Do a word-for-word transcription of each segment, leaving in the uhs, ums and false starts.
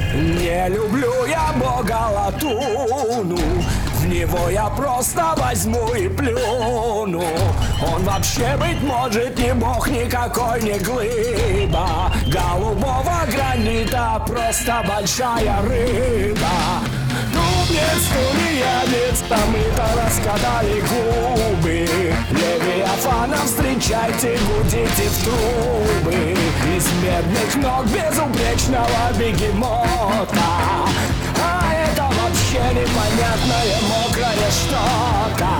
Не люблю я бога Латуну, в него я просто возьму и плюну. Он вообще, быть может, не бог никакой, не глыба голубого гранита, просто большая рыба. Тунец, тунеядец, там-то раскатали губы. Левиафана встречайте, гудите в трубы. Из медных ног безупречного бегемота. А это вообще непонятное мокрое что-то.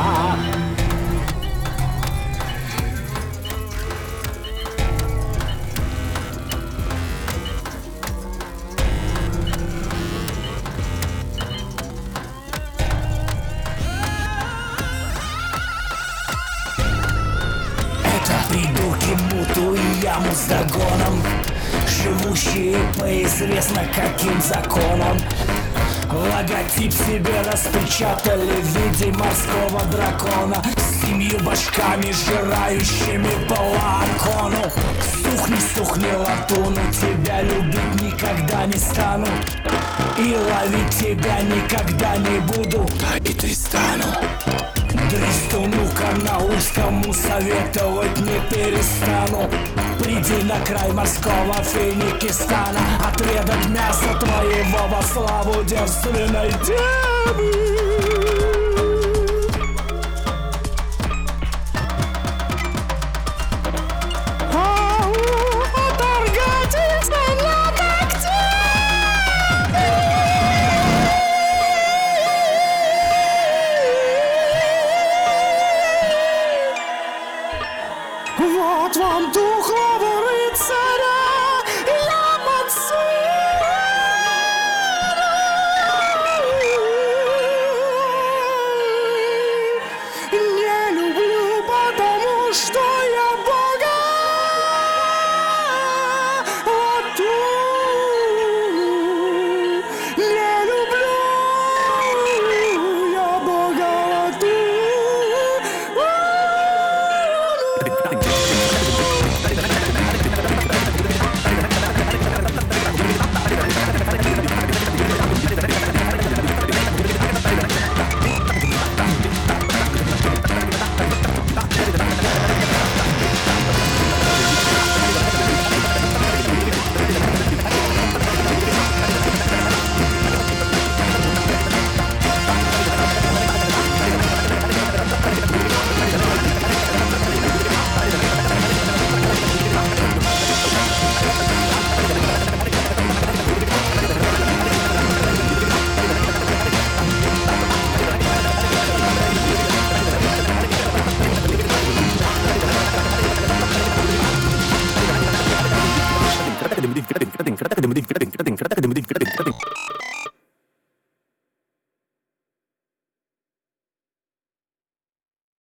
Придурки Муту и Яму с Дагоном, живущие по известно каким законам. Логотип себе распечатали в виде морского дракона с семью башками, сжирающими по лакону. Сухни, сухни, Латуну, тебя любить никогда не стану. И ловить тебя никогда не буду, а и ты стану. Дристуну-ка на узкому советовать не перестану. Приди на край морского Финикистана, отведать мясо твоего во славу девственной девы. Вот вам духового рыцаря Ямацу. Не люблю, потому что я бога Латуну. Не люблю я бога Латуну. Kita ting kita ting kita ting kita ting kita ting kita ting kita ting kita ting kita ting kita ting kita ting